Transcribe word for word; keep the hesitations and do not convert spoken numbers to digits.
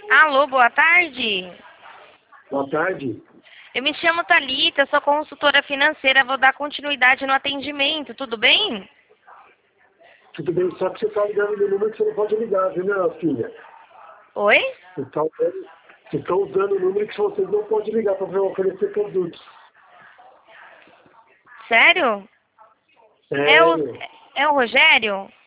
Alô, boa tarde. Boa tarde. Eu me chamo Thalita, sou consultora financeira, vou dar continuidade no atendimento, tudo bem? Tudo bem, só que você está ligando no número que você não pode ligar, viu, minha filha? Oi? Você está usando, você está usando o número que vocês não podem ligar para oferecer produtos. Sério? É o, Sério? é o Rogério?